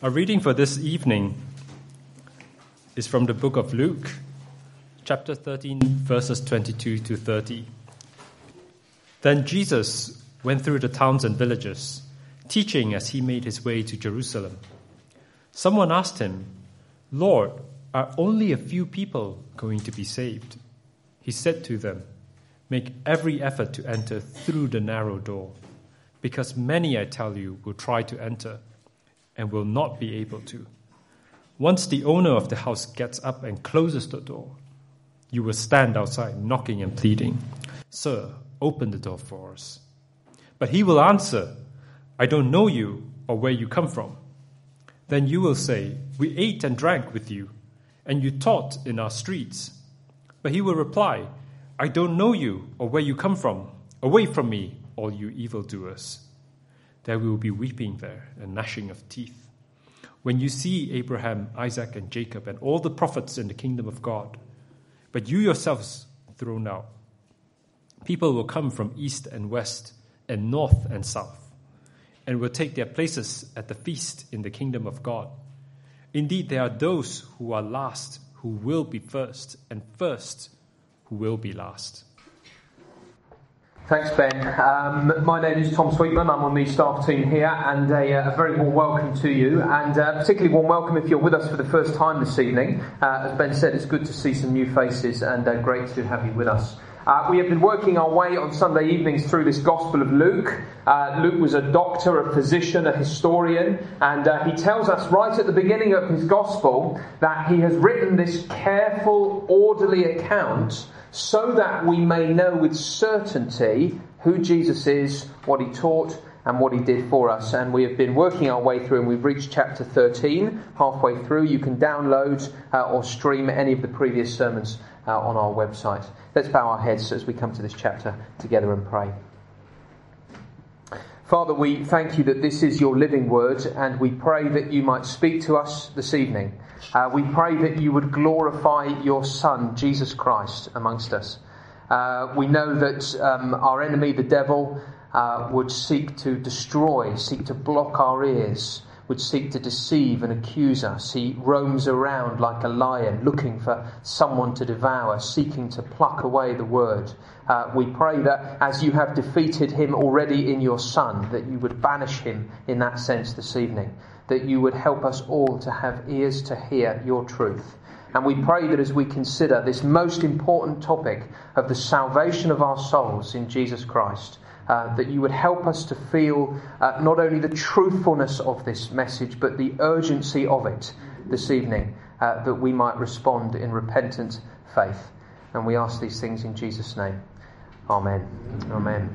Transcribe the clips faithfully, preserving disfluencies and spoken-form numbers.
Our reading for this evening is from the book of Luke, chapter thirteen, verses twenty-two to thirty. Then Jesus went through the towns and villages, teaching as he made his way to Jerusalem. Someone asked him, "Lord, are only a few people going to be saved?" He said to them, "Make every effort to enter through the narrow door, because many, I tell you, will try to enter and will not be able to. Once the owner of the house gets up and closes the door, you will stand outside knocking and pleading, 'Sir, open the door for us.' But he will answer, 'I don't know you or where you come from.' Then you will say, 'We ate and drank with you, and you taught in our streets.' But he will reply, 'I don't know you or where you come from. Away from me, all you evildoers.' There will be weeping there and gnashing of teeth, when you see Abraham, Isaac, and Jacob, and all the prophets in the kingdom of God, but you yourselves thrown out. People will come from east and west, and north and south, and will take their places at the feast in the kingdom of God. Indeed, there are those who are last who will be first, and first who will be last." Thanks, Ben. Um, my name is Tom Sweetman. I'm on the staff team here, and a, a very warm welcome to you, and uh, particularly warm welcome if you're with us for the first time this evening. Uh, as Ben said, it's good to see some new faces, and uh, great to have you with us. Uh, we have been working our way on Sunday evenings through this Gospel of Luke. Uh, Luke was a doctor, a physician, a historian, and uh, he tells us right at the beginning of his Gospel that he has written this careful, orderly account so that we may know with certainty who Jesus is, what he taught, and what he did for us. And we have been working our way through, and we've reached chapter thirteen, halfway through. You can download uh, or stream any of the previous sermons uh, on our website. Let's bow our heads as we come to this chapter together and pray. Father, we thank you that this is your living word, and we pray that you might speak to us this evening. Uh, we pray that you would glorify your Son, Jesus Christ, amongst us. Uh, we know that um, our enemy, the devil, uh, would seek to destroy, seek to block our ears, would seek to deceive and accuse us. He roams around like a lion, looking for someone to devour, seeking to pluck away the word. Uh, we pray that as you have defeated him already in your Son, that you would banish him in that sense this evening, that you would help us all to have ears to hear your truth. And we pray that as we consider this most important topic of the salvation of our souls in Jesus Christ, Uh, that you would help us to feel uh, not only the truthfulness of this message, but the urgency of it this evening, uh, that we might respond in repentant faith. And we ask these things in Jesus' name. Amen. Amen.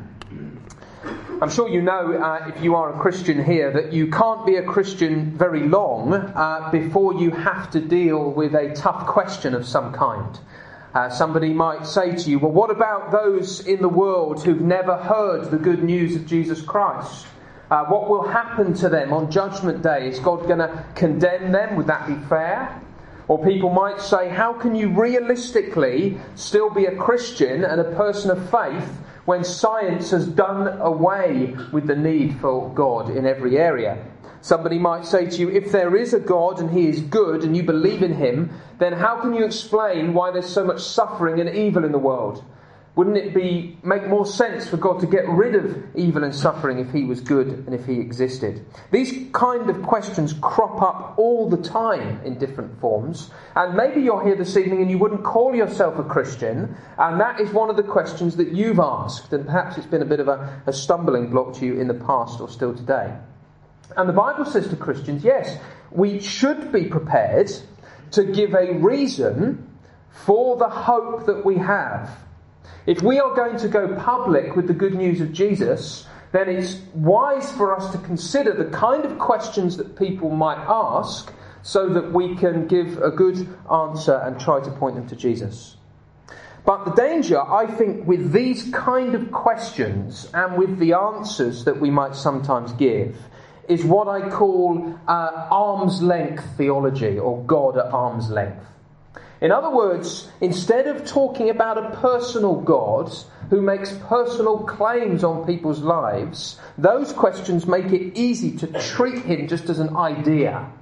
I'm sure you know, uh, if you are a Christian here, that you can't be a Christian very long uh, before you have to deal with a tough question of some kind. Uh, somebody might say to you, well, what about those in the world who've never heard the good news of Jesus Christ? Uh, what will happen to them on Judgment Day? Is God going to condemn them? Would that be fair? Or people might say, how can you realistically still be a Christian and a person of faith when science has done away with the need for God in every area? Somebody might say to you, if there is a God and he is good and you believe in him, then how can you explain why there's so much suffering and evil in the world? Wouldn't it be make more sense for God to get rid of evil and suffering if he was good and if he existed? These kind of questions crop up all the time in different forms. And maybe you're here this evening and you wouldn't call yourself a Christian, and that is one of the questions that you've asked. And perhaps it's been a bit of a, a stumbling block to you in the past or still today. And the Bible says to Christians, yes, we should be prepared to give a reason for the hope that we have. If we are going to go public with the good news of Jesus, then it's wise for us to consider the kind of questions that people might ask so that we can give a good answer and try to point them to Jesus. But the danger, I think, with these kind of questions and with the answers that we might sometimes give is what I call uh, arm's length theology, or God at arm's length. In other words, instead of talking about a personal God who makes personal claims on people's lives, those questions make it easy to treat him just as an idea.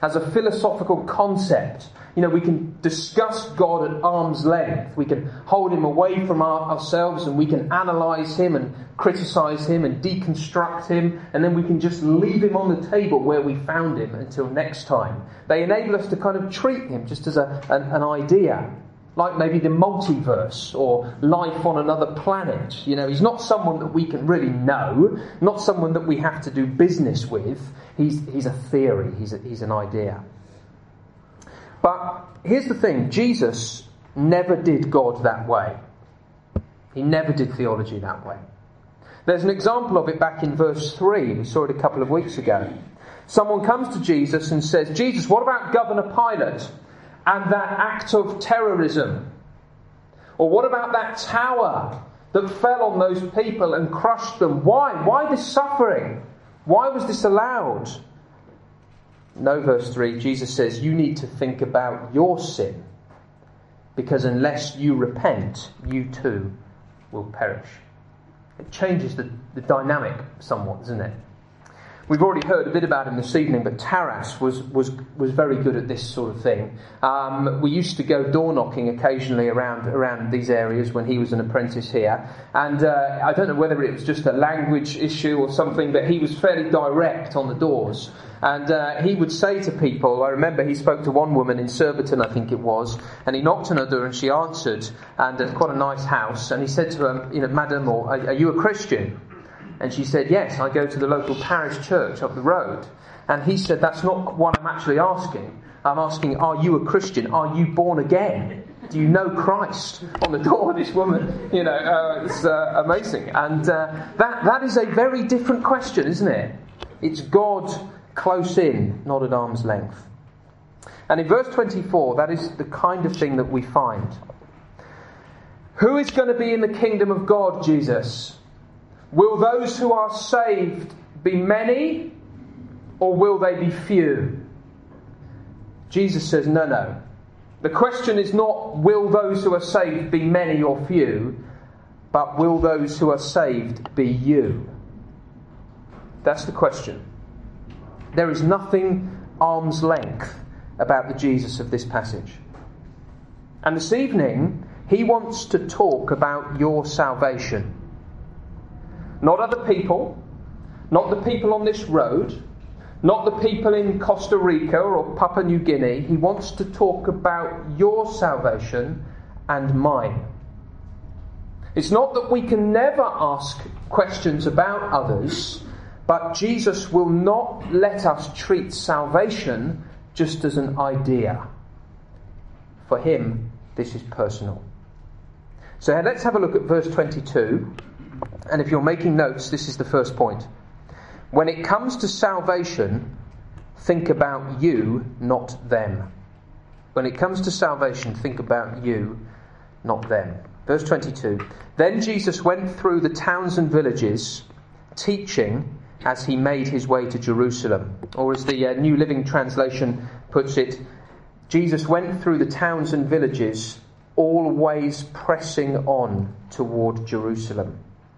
as a philosophical concept. You know, we can discuss God at arm's length. We can hold him away from our, ourselves, and we can analyse him and criticise him and deconstruct him, and then we can just leave him on the table where we found him until next time. They enable us to kind of treat him just as a, an, an idea, like maybe the multiverse or life on another planet. You know, he's not someone that we can really know, not someone that we have to do business with. He's, he's a theory, he's, a, he's an idea. But here's the thing, Jesus never did God that way. He never did theology that way. There's an example of it back in verse three. We saw it a couple of weeks ago. Someone comes to Jesus and says, Jesus, what about Governor Pilate and that act of terrorism? Or what about that tower that fell on those people and crushed them? Why? Why this suffering? Why was this allowed? No, verse three, Jesus says, you need to think about your sin, because unless you repent, you too will perish. It changes the, the dynamic somewhat, doesn't it? We've already heard a bit about him this evening, but Taras was was was very good at this sort of thing. Um, we used to go door knocking occasionally around around these areas when he was an apprentice here, and uh, I don't know whether it was just a language issue or something, but he was fairly direct on the doors. And uh, he would say to people, I remember he spoke to one woman in Surbiton, I think it was, and he knocked on her door and she answered, and it's quite a nice house, and he said to her, you know, Madam, or are, are you a Christian? And she said, yes, I go to the local parish church up the road. And he said, that's not what I'm actually asking. I'm asking, are you a Christian? Are you born again? Do you know Christ? On the door of this woman, you know, uh, it's uh, amazing. And uh, that that is a very different question, isn't it? It's God close in, not at arm's length. And in verse twenty-four, that is the kind of thing that we find. Who is going to be in the kingdom of God, Jesus? Will those who are saved be many, or will they be few? Jesus says, no, no. The question is not, will those who are saved be many or few, but will those who are saved be you? That's the question. There is nothing arm's length about the Jesus of this passage. And this evening, he wants to talk about your salvation. Not other people, not the people on this road, not the people in Costa Rica or Papua New Guinea. He wants to talk about your salvation and mine. It's not that we can never ask questions about others, but Jesus will not let us treat salvation just as an idea. For him, this is personal. So let's have a look at verse twenty-two. And if you're making notes, this is the first point. When it comes to salvation, think about you, not them. When it comes to salvation, think about you, not them. Verse twenty-two. Then Jesus went through the towns and villages, teaching as he made his way to Jerusalem. Or as the uh, New Living Translation puts it, Jesus went through the towns and villages, always pressing on toward Jerusalem.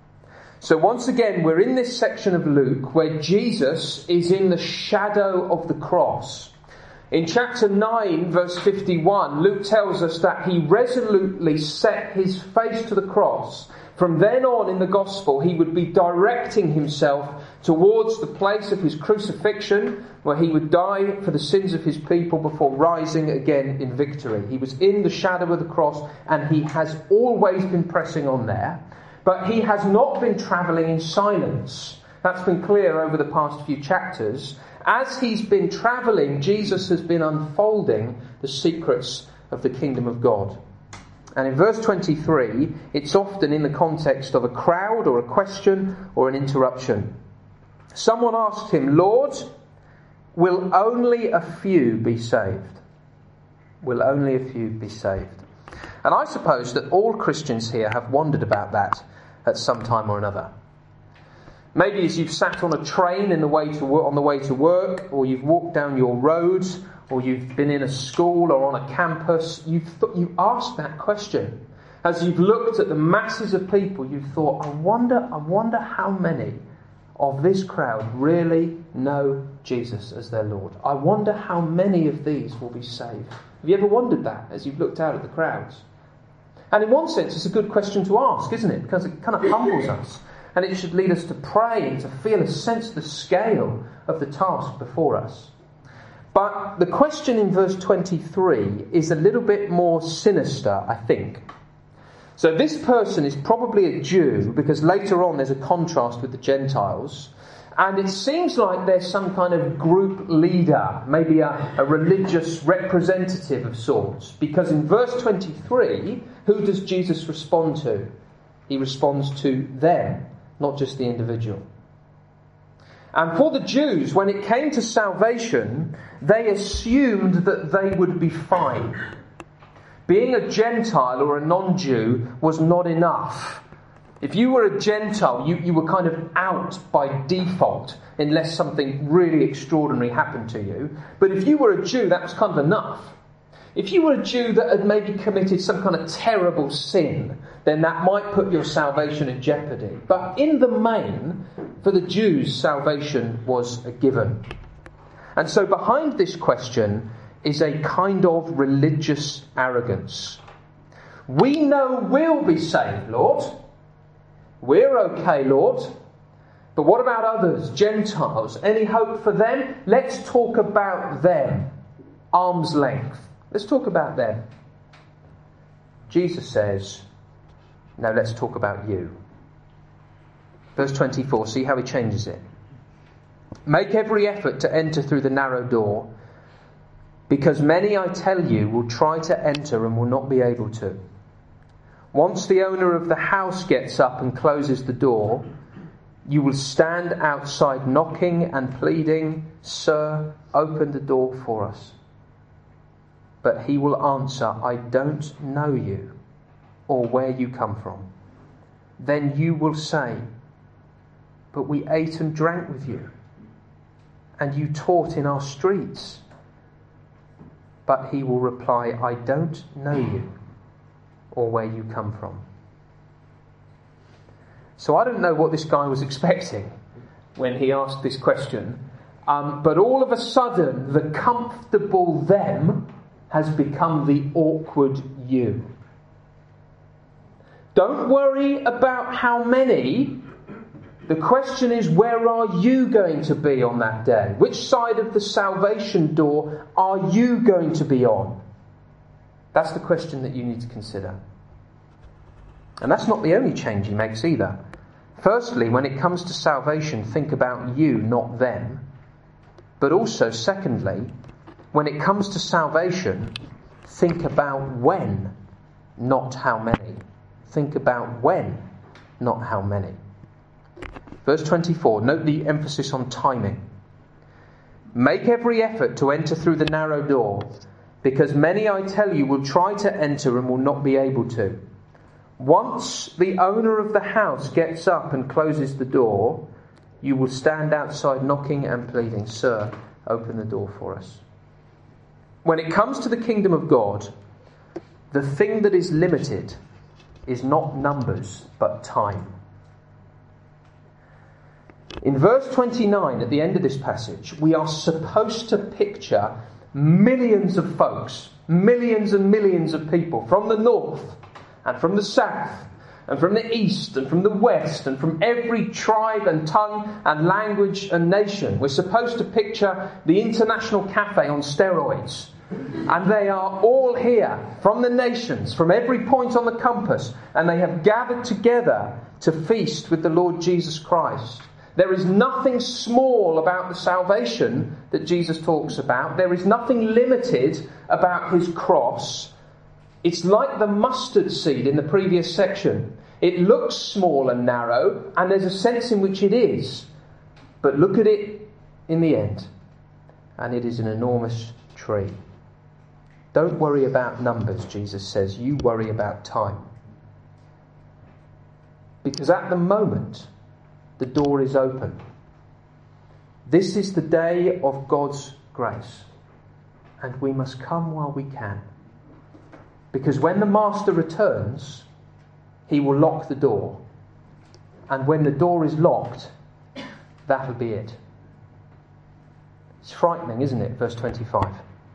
So once again, we're in this section of Luke where Jesus is in the shadow of the cross. In chapter nine, verse fifty-one, Luke tells us that he resolutely set his face to the cross. From then on in the gospel, he would be directing himself towards the place of his crucifixion, where he would die for the sins of his people before rising again in victory. He was in the shadow of the cross, and he has always been pressing on there. But he has not been travelling in silence. That's been clear over the past few chapters. As he's been travelling, Jesus has been unfolding the secrets of the kingdom of God. And in verse twenty-three, it's often in the context of a crowd or a question or an interruption. Someone asked him, Lord, will only a few be saved? Will only a few be saved? And I suppose that all Christians here have wondered about that at some time or another. Maybe as you've sat on a train in the way to work, on the way to work, or you've walked down your road, or you've been in a school or on a campus, you've th- you asked that question. As you've looked at the masses of people, you've thought, I wonder, I wonder how many of this crowd really know Jesus as their Lord. I wonder how many of these will be saved. Have you ever wondered that as you've looked out at the crowds? And in one sense, it's a good question to ask, isn't it? Because it kind of humbles us. And it should lead us to pray and to feel a sense of the scale of the task before us. But the question in verse twenty-three is a little bit more sinister, I think. So this person is probably a Jew, because later on there's a contrast with the Gentiles. And it seems like there's some kind of group leader, maybe a, a religious representative of sorts. Because in verse twenty-three, who does Jesus respond to? He responds to them, not just the individual. And for the Jews, when it came to salvation, they assumed that they would be fine. Being a Gentile or a non-Jew was not enough. If you were a Gentile, you, you were kind of out by default, unless something really extraordinary happened to you. But if you were a Jew, that was kind of enough. If you were a Jew that had maybe committed some kind of terrible sin, then that might put your salvation in jeopardy. But in the main, for the Jews, salvation was a given. And so behind this question is a kind of religious arrogance. We know we'll be saved, Lord. We're okay, Lord. But what about others, Gentiles? Any hope for them? Let's talk about them. Arm's length. Let's talk about them. Jesus says, no, let's talk about you. Verse twenty-four, see how he changes it. Make every effort to enter through the narrow door, because many, I tell you, will try to enter and will not be able to. Once the owner of the house gets up and closes the door, you will stand outside knocking and pleading, Sir, open the door for us. But he will answer, I don't know you or where you come from. Then you will say, but we ate and drank with you, and you taught in our streets. But he will reply, I don't know you or where you come from. So I don't know what this guy was expecting when he asked this question. Um, but all of a sudden, the comfortable them has become the awkward you. Don't worry about how many. The question is, where are you going to be on that day? Which side of the salvation door are you going to be on? That's the question that you need to consider. And that's not the only change he makes either. Firstly, when it comes to salvation, think about you, not them. But also, secondly, when it comes to salvation, think about when, not how many. Think about when, not how many. Verse twenty-four, note the emphasis on timing. Make every effort to enter through the narrow door, because many, I tell you, will try to enter and will not be able to. Once the owner of the house gets up and closes the door, you will stand outside knocking and pleading, Sir, open the door for us. When it comes to the kingdom of God, the thing that is limited is not numbers, but time. In verse twenty-nine, at the end of this passage, we are supposed to picture millions of folks, millions and millions of people from the north and from the south and from the east and from the west and from every tribe and tongue and language and nation. We're supposed to picture the International Cafe on steroids. And they are all here from the nations, from every point on the compass, and they have gathered together to feast with the Lord Jesus Christ. There is nothing small about the salvation that Jesus talks about. There is nothing limited about his cross. It's like the mustard seed in the previous section. It looks small and narrow, and there's a sense in which it is. But look at it in the end, and it is an enormous tree. Don't worry about numbers, Jesus says. You worry about time. Because at the moment, the door is open. This is the day of God's grace. And we must come while we can. Because when the Master returns, he will lock the door. And when the door is locked, that'll be it. It's frightening, isn't it? Verse twenty-five.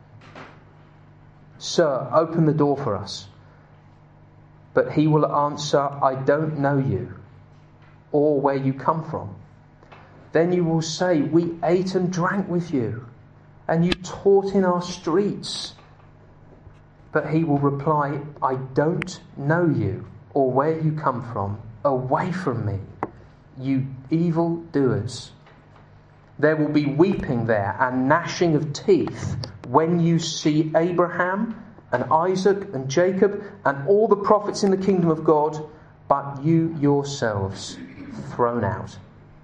Sir, open the door for us. But he will answer, I don't know you, or where you come from. Then you will say, we ate and drank with you, and you taught in our streets. But he will reply, I don't know you, or where you come from. Away from me, you evil doers. There will be weeping there and gnashing of teeth when you see Abraham and Isaac and Jacob and all the prophets in the kingdom of God, but you yourselves thrown out.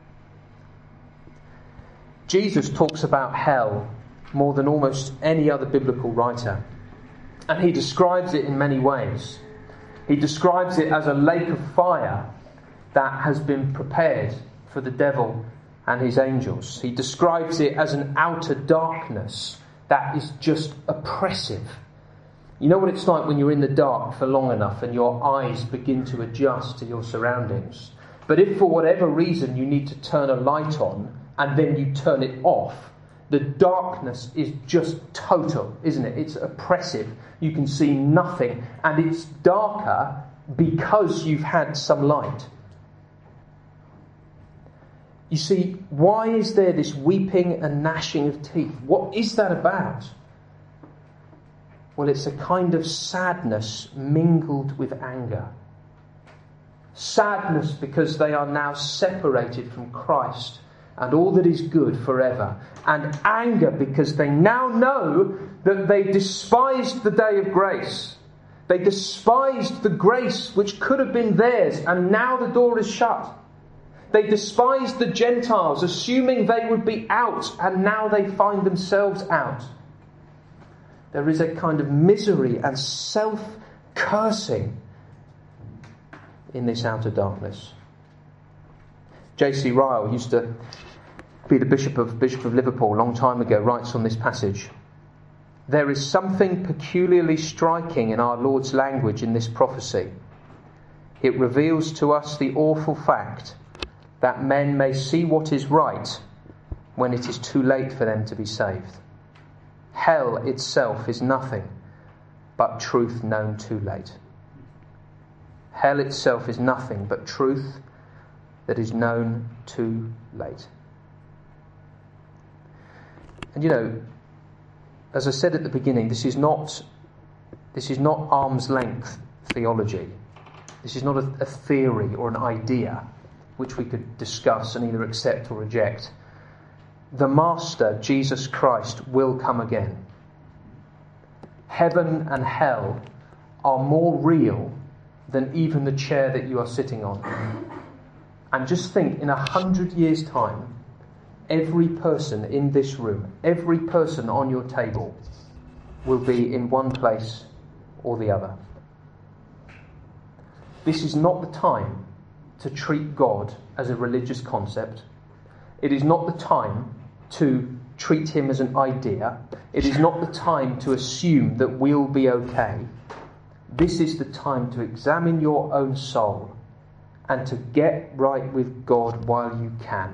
Jesus talks about hell more than almost any other biblical writer. And he describes it in many ways. He describes it as a lake of fire that has been prepared for the devil and his angels. He describes it as an outer darkness that is just oppressive. You know what it's like when you're in the dark for long enough and your eyes begin to adjust to your surroundings. But if for whatever reason you need to turn a light on and then you turn it off, the darkness is just total, isn't it? It's oppressive. You can see nothing. And it's darker because you've had some light. You see, why is there this weeping and gnashing of teeth? What is that about? Well, it's a kind of sadness mingled with anger. Sadness because they are now separated from Christ and all that is good forever. And anger because they now know that they despised the day of grace. They despised the grace which could have been theirs, and now the door is shut. They despised the Gentiles, assuming they would be out, and now they find themselves out. There is a kind of misery and self-cursing in this outer darkness. J C Ryle used to be the Bishop of Bishop of Liverpool a long time ago, writes on this passage. There is something peculiarly striking in our Lord's language in this prophecy. It reveals to us the awful fact that men may see what is right when it is too late for them to be saved. Hell itself is nothing but truth known too late. Hell itself is nothing but truth that is known too late. And you know, as I said at the beginning, this is not this is not arm's length theology. This is not a, a theory or an idea which we could discuss and either accept or reject. The Master, Jesus Christ, will come again. Heaven and hell are more real than even the chair that you are sitting on. And just think, in a hundred years' time, every person in this room, every person on your table will be in one place or the other. This is not the time to treat God as a religious concept. It is not the time to treat him as an idea. It is not the time to assume that we'll be okay. This is the time to examine your own soul and to get right with God while you can.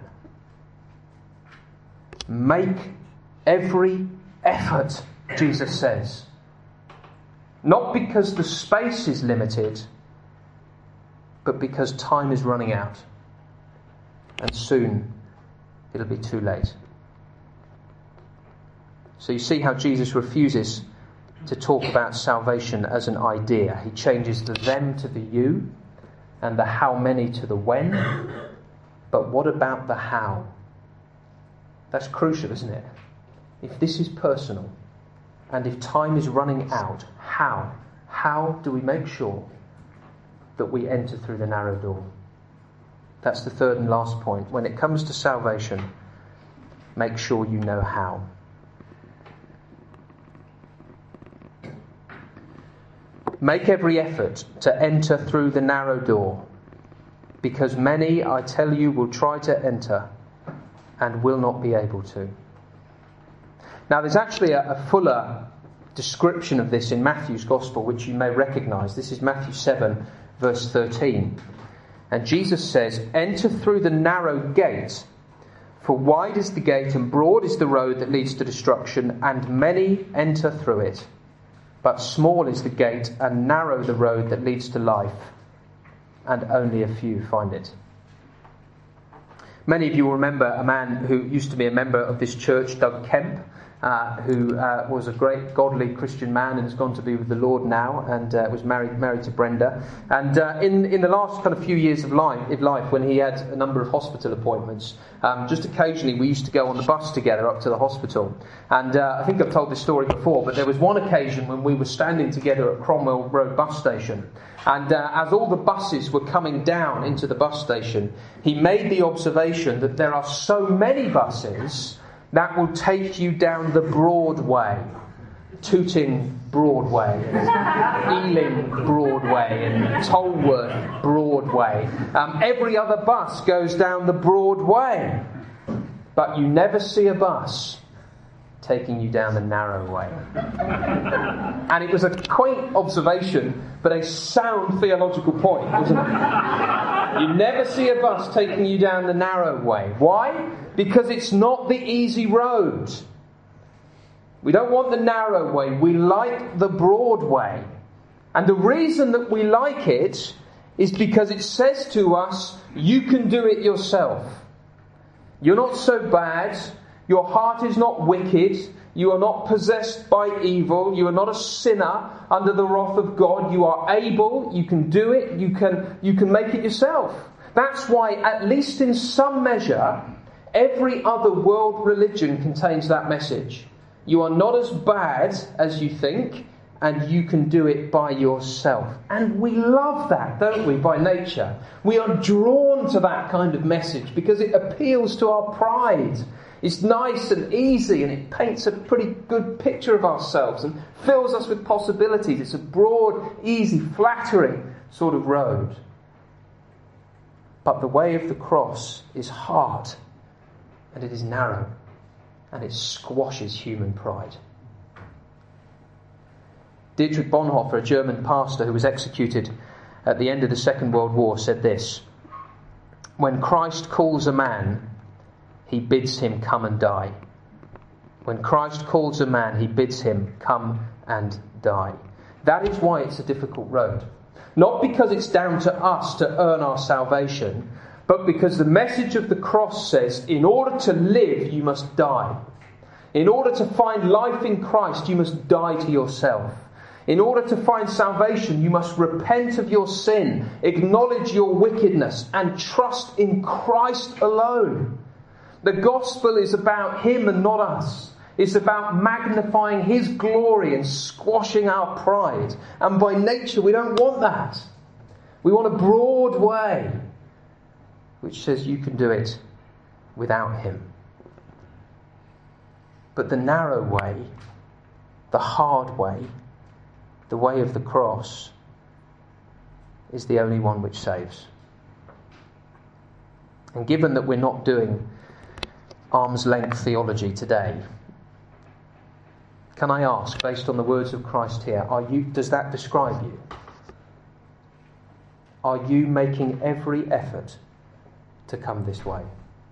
Make every effort, Jesus says. Not because the space is limited, but because time is running out. And soon it'll be too late. So you see how Jesus refuses to talk about salvation as an idea. He changes the them to the you and the how many to the when. But what about the how? That's crucial, isn't it? If this is personal and if time is running out, how? How do we make sure that we enter through the narrow door? That's the third and last point. When it comes to salvation, make sure you know how. Make every effort to enter through the narrow door, because many, I tell you, will try to enter and will not be able to. Now, there's actually a, a fuller description of this in Matthew's Gospel, which you may recognise. This is Matthew seven, verse thirteen. And Jesus says, enter through the narrow gate, For wide is the gate and broad is the road that leads to destruction, and many enter through it. But small is the gate and narrow the road that leads to life, and only a few find it. Many of you will remember a man who used to be a member of this church, Doug Kemp, uh, who uh, was a great godly Christian man and has gone to be with the Lord now, and uh, was married married to Brenda. And uh, in in the last kind of few years of life, of life when he had a number of hospital appointments, um, just occasionally we used to go on the bus together up to the hospital. And uh, I think I've told this story before, but there was one occasion when we were standing together at Cromwell Road bus station. And uh, as all the buses were coming down into the bus station, he made the observation that there are so many buses that will take you down the Broadway, Tooting Broadway, and Ealing Broadway, and Tolworth Broadway. Um, every other bus goes down the Broadway, but you never see a bus taking you down the narrow way. And it was a quaint observation, but a sound theological point, wasn't it? You never see a bus taking you down the narrow way. Why? Because it's not the easy road. We don't want the narrow way. We like the broad way. And the reason that we like it is because it says to us, you can do it yourself. You're not so bad. Your heart is not wicked. You are not possessed by evil. You are not a sinner under the wrath of God. You are able. You can do it. You can, you can make it yourself. That's why, at least in some measure, every other world religion contains that message. You are not as bad as you think, and you can do it by yourself. And we love that, don't we, by nature? We are drawn to that kind of message because it appeals to our pride. It's nice and easy, and it paints a pretty good picture of ourselves and fills us with possibilities. It's a broad, easy, flattering sort of road. But the way of the cross is hard, and it is narrow, and it squashes human pride. Dietrich Bonhoeffer, a German pastor who was executed at the end of the Second World War, said this: "When Christ calls a man, he bids him come and die. When Christ calls a man, he bids him come and die." That is why it's a difficult road. Not because it's down to us to earn our salvation, but because the message of the cross says, in order to live, you must die. In order to find life in Christ, you must die to yourself. In order to find salvation, you must repent of your sin, acknowledge your wickedness, and trust in Christ alone. The gospel is about him and not us. It's about magnifying his glory and squashing our pride. And by nature, we don't want that. We want a broad way, which says you can do it without him. But the narrow way, the hard way, the way of the cross, is the only one which saves. And given that we're not doing arm's length theology today, can I ask, based on the words of Christ here, are you, does that describe you? Are you making every effort to come this way?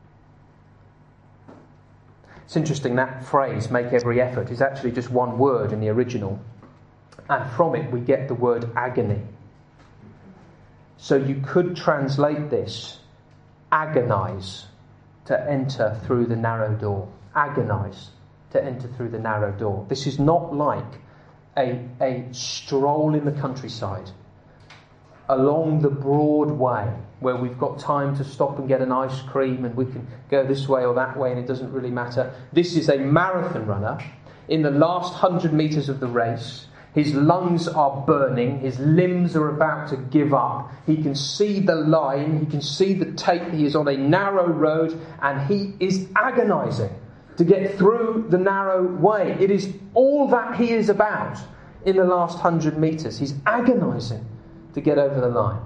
It's interesting, that phrase, make every effort, is actually just one word in the original. And from it we get the word agony. So you could translate this, agonize to enter through the narrow door. Agonize to enter through the narrow door. This is not like a, a stroll in the countryside along the broad way where we've got time to stop and get an ice cream and we can go this way or that way and it doesn't really matter. This is a marathon runner in the last hundred metres of the race. His lungs are burning. His limbs are about to give up. He can see the line. He can see the tape. He is on a narrow road and he is agonising to get through the narrow way. It is all that he is about in the last hundred metres. He's agonising to get over the line.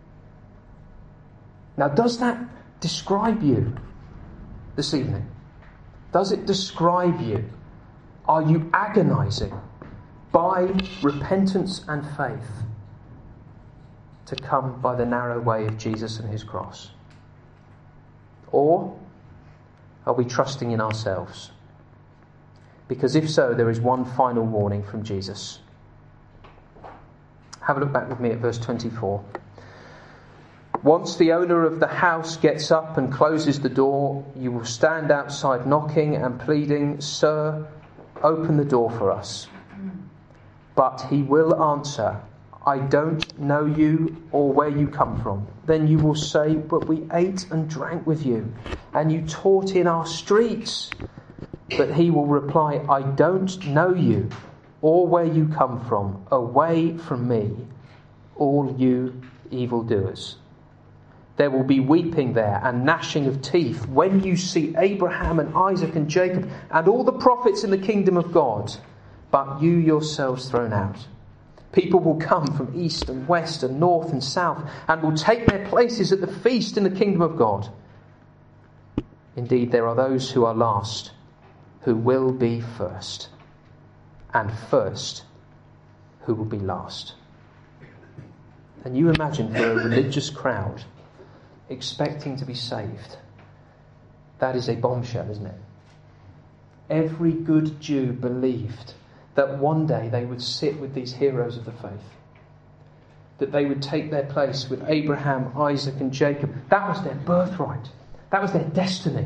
Now, does that describe you this evening? Does it describe you? Are you agonising by repentance and faith to come by the narrow way of Jesus and his cross? Or Are we trusting in ourselves? Because if so, there is one final warning from Jesus. Have a look back with me at verse twenty-four. Once the owner of the house gets up and closes the door, you will stand outside knocking and pleading, "Sir, open the door for us." But he will answer, "I don't know you or where you come from." Then you will say, "But we ate and drank with you, and you taught in our streets." But he will reply, "I don't know you or where you come from. Away from me, all you evildoers." There will be weeping there and gnashing of teeth when you see Abraham and Isaac and Jacob and all the prophets in the kingdom of God, but you yourselves thrown out. People will come from east and west and north and south and will take their places at the feast in the kingdom of God. Indeed, there are those who are last who will be first, and first who will be last. And you imagine for a religious crowd expecting to be saved, that is a bombshell, isn't it? Every good Jew believed that one day they would sit with these heroes of the faith, that they would take their place with Abraham, Isaac and Jacob. That was their birthright. That was their destiny.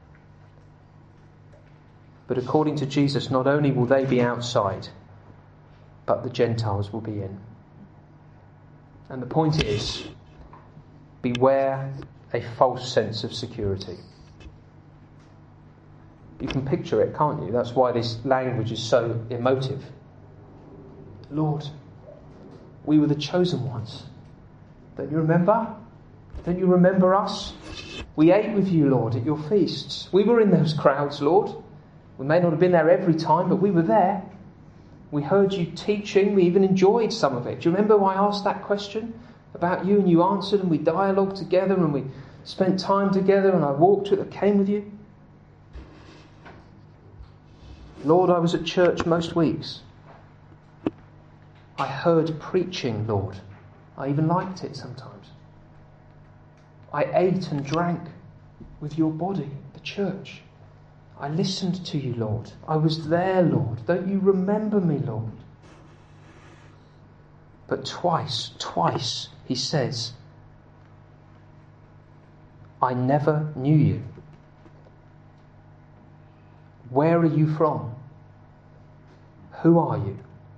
But according to Jesus, not only will they be outside, but the Gentiles will be in. And the point is, beware a false sense of security. You can picture it, can't you? That's why this language is so emotive. Lord, we were the chosen ones. Don't you remember? Don't you remember us? We ate with you, Lord, at your feasts. We were in those crowds, Lord. We may not have been there every time, but we were there. We heard you teaching. We even enjoyed some of it. Do you remember why I asked that question about you and you answered, and we dialogued together and we spent time together and I walked with, I came with you? Lord, I was at church most weeks. I heard preaching, Lord. I even liked it sometimes. I ate and drank with your body, the church. I listened to you, Lord. I was there, Lord. Don't you remember me, Lord? But twice, twice, he says, I never knew you. Where are you from? Who are you?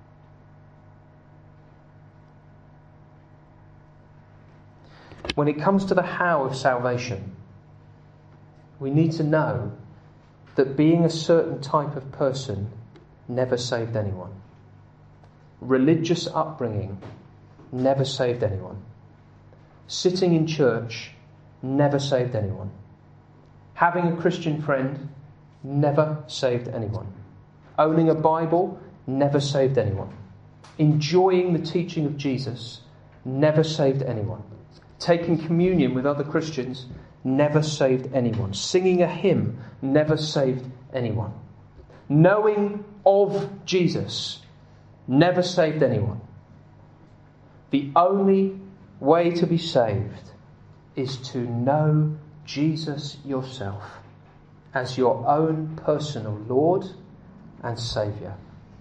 When it comes to the how of salvation, we need to know that being a certain type of person never saved anyone. Religious upbringing never saved anyone. Sitting in church never saved anyone. Having a Christian friend never saved anyone. Owning a Bible never saved anyone. Enjoying the teaching of Jesus never saved anyone. Taking communion with other Christians never saved anyone. Singing a hymn never saved anyone. Knowing of Jesus never saved anyone. The only way to be saved is to know Jesus yourself as your own personal Lord and Saviour.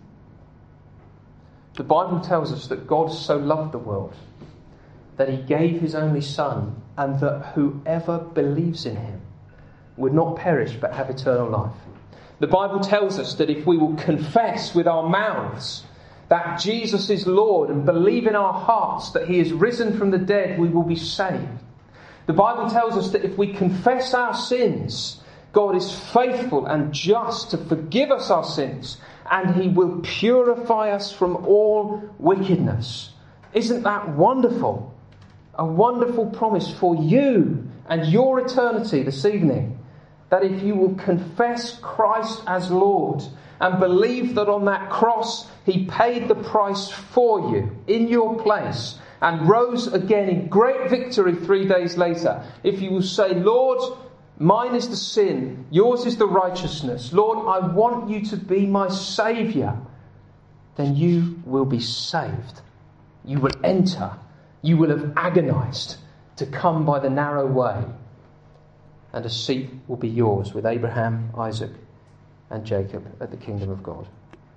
The Bible tells us that God so loved the world that he gave his only Son, and that whoever believes in him would not perish but have eternal life. The Bible tells us that if we will confess with our mouths that Jesus is Lord and believe in our hearts that he is risen from the dead, we will be saved. The Bible tells us that if we confess our sins, God is faithful and just to forgive us our sins, and he will purify us from all wickedness. Isn't that wonderful? A wonderful promise for you and your eternity this evening. That if you will confess Christ as Lord and believe that on that cross he paid the price for you in your place and rose again in great victory three days later. If you will say, Lord, mine is the sin, yours is the righteousness. Lord, I want you to be my Saviour. Then you will be saved. You will enter. You will have agonised to come by the narrow way. and a seat will be yours with Abraham, Isaac, and Jacob at the kingdom of God.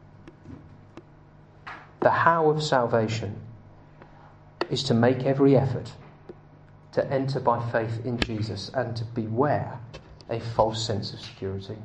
The how of salvation is to make every effort to enter by faith in Jesus and to beware a false sense of security.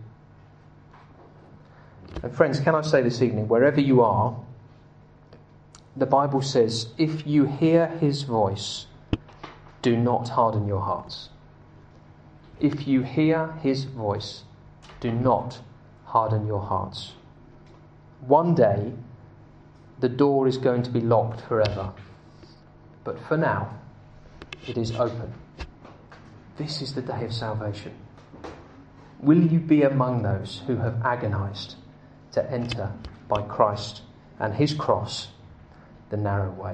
And friends, can I say this evening, wherever you are, the Bible says, if you hear his voice, do not harden your hearts. If you hear his voice, do not harden your hearts. One day, the door is going to be locked forever. But for now, it is open. This is the day of salvation. Will you be among those who have agonized to enter by Christ and his cross the narrow way?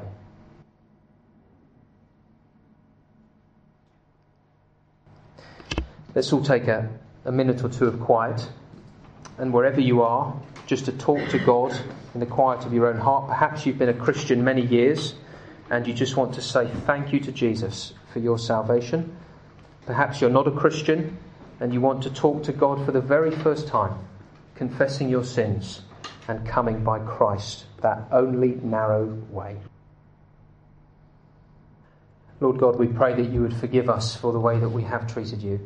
Let's all take a, a minute or two of quiet, and wherever you are, just to talk to God in the quiet of your own heart. Perhaps you've been a Christian many years and you just want to say thank you to Jesus for your salvation. Perhaps you're not a Christian and you want to talk to God for the very first time, confessing your sins and coming by Christ, that only narrow way. Lord God, we pray that you would forgive us for the way that we have treated you,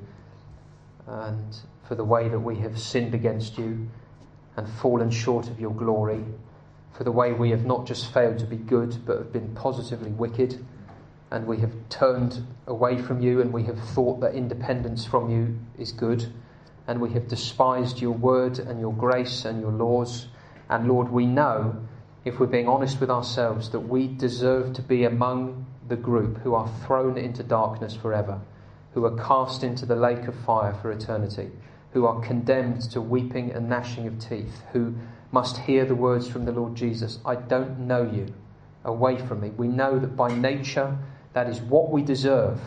and for the way that we have sinned against you and fallen short of your glory, for the way we have not just failed to be good but have been positively wicked, and we have turned away from you and we have thought that independence from you is good, and we have despised your word and your grace and your laws. And Lord, we know, if we're being honest with ourselves, that we deserve to be among the group who are thrown into darkness forever, who are cast into the lake of fire for eternity, who are condemned to weeping and gnashing of teeth, who must hear the words from the Lord Jesus, I don't know you, away from me. We know that by nature that is what we deserve.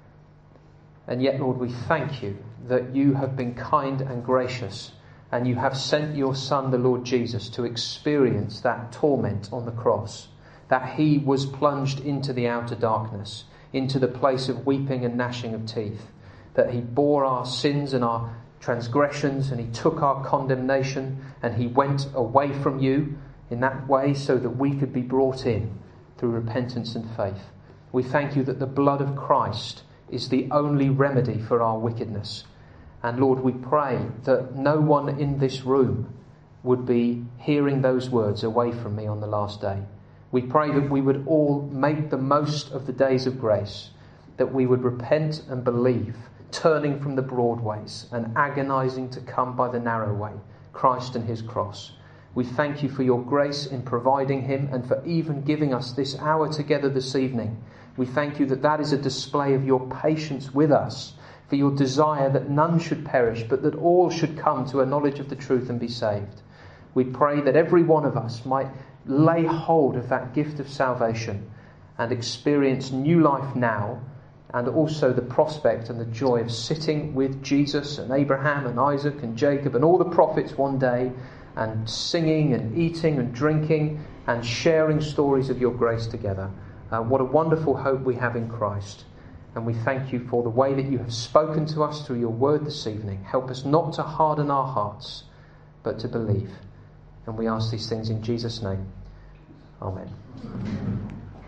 And yet, Lord, we thank you that you have been kind and gracious, and you have sent your Son, the Lord Jesus, to experience that torment on the cross, that he was plunged into the outer darkness, into the place of weeping and gnashing of teeth, that he bore our sins and our transgressions, and he took our condemnation, and he went away from you in that way so that we could be brought in through repentance and faith. We thank you that the blood of Christ is the only remedy for our wickedness. And Lord, we pray that no one in this room would be hearing those words, away from me on the last day. We pray that we would all make the most of the days of grace, that we would repent and believe, turning from the broad ways and agonizing to come by the narrow way, Christ and his cross. We thank you for your grace in providing him and for even giving us this hour together this evening. We thank you that that is a display of your patience with us, for your desire that none should perish, but that all should come to a knowledge of the truth and be saved. We pray that every one of us might lay hold of that gift of salvation and experience new life now, and also the prospect and the joy of sitting with Jesus and Abraham and Isaac and Jacob and all the prophets one day, and singing and eating and drinking and sharing stories of your grace together. Uh, what a wonderful hope we have in Christ. And we thank you for the way that you have spoken to us through your word this evening. Help us not to harden our hearts, but to believe. And we ask these things in Jesus' name. Amen.